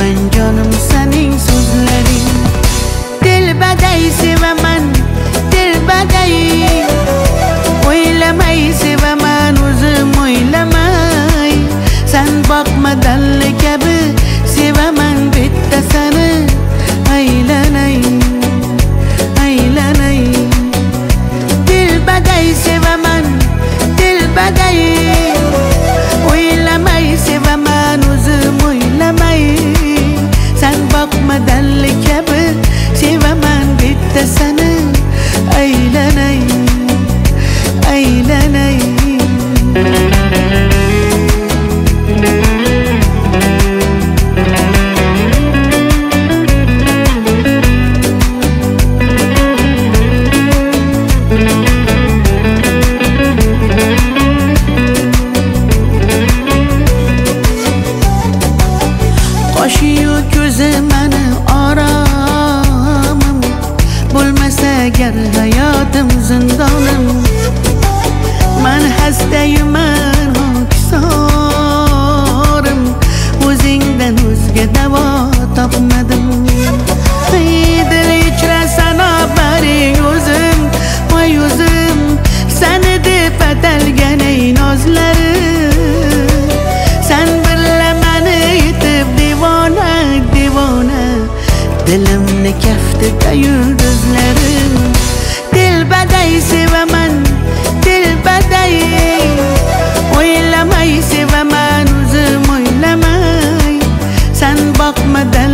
sevaman canım sening so'zlaring. Dilbaday sevaman, dilbaday. O'ylamay sevaman o'zim o'ylamay. Sen boqmadanli kabi sevaman bitta seni. Aylanay, aylanay. Dilbaday sevaman, dilbaday. O'ylamay sevaman o'zim o'ylamay. Sen boqmadanli kabi sevaman bitta seni. Aylanay, aylanay. Qoshiyu ko'zi meni oromim, bo'lmasa agar hayotim zindonim. Men hastayman hokisorim, o'zingdan o'zga davo topmadim. Dil ichra sana baring o'zim, voy o'zim, seni deb atalgan ey nozlarim. Sen birla meni yetib divona, divona, dilimni kaftida yulduzlarim. Dilbaday sevaman, dilbaday. O'ylamay sevaman o'zim o'ylamay. Sen boqmadan